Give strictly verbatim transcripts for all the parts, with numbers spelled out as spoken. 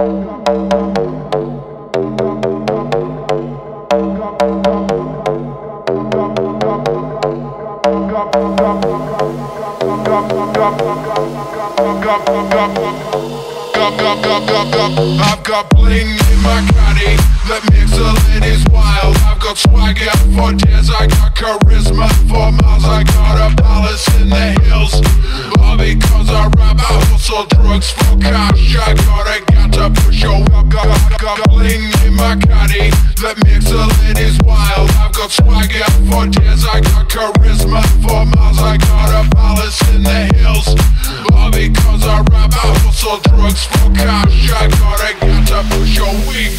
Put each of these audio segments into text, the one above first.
I've got bling in my caddy that makes the ladies wild. I've got swagger for days, I got charisma for miles. I got a palace in the hills, all because I rap. I hustle drugs for cash. I gotta get to push your up. Got, got bling in my caddy that makes the ladies wild. I've got swagger for days, I got charisma for miles. I got a palace in the hills, all because I rap. I hustle drugs for cash. I gotta get to push your weak.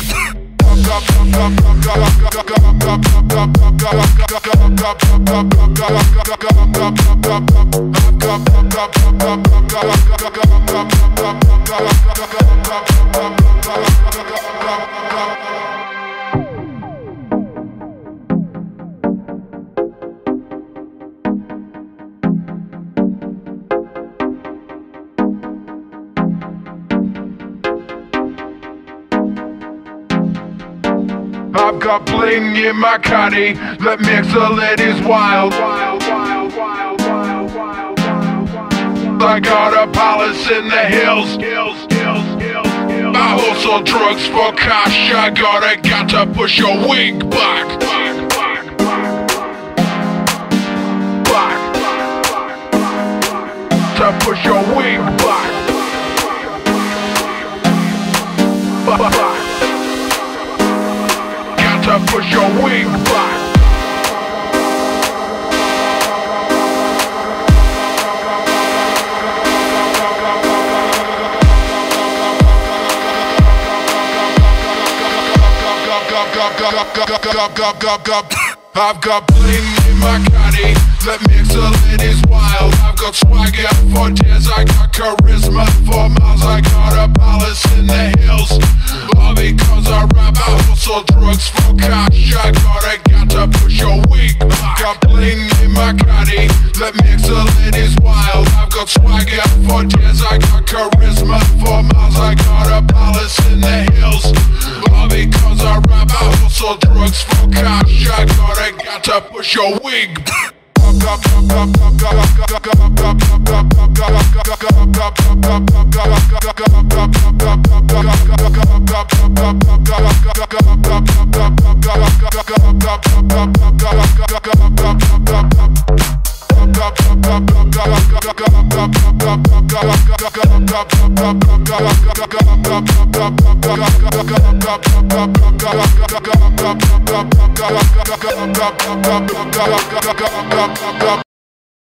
I've got bling in my caddy that makes the ladies wild. I got a palace in the hills, I hustle drugs for cash. I gotta got to push your wig back. Back. To push your wig back. Back. To push your wing back. I've got bling in my caddy that makes the ladies wild. I've got swagger for days, I got charisma for miles. I got a palace in the hills, all because I rap. I hustle drugs for cash. I gotta get to push your weak back. Got bling in my caddy that makes the ladies wild. I've got swagger for days, I got charisma for miles. I got a palace in the hills, all because I rap. I hustle drugs for cash. I gotta get to push your wig.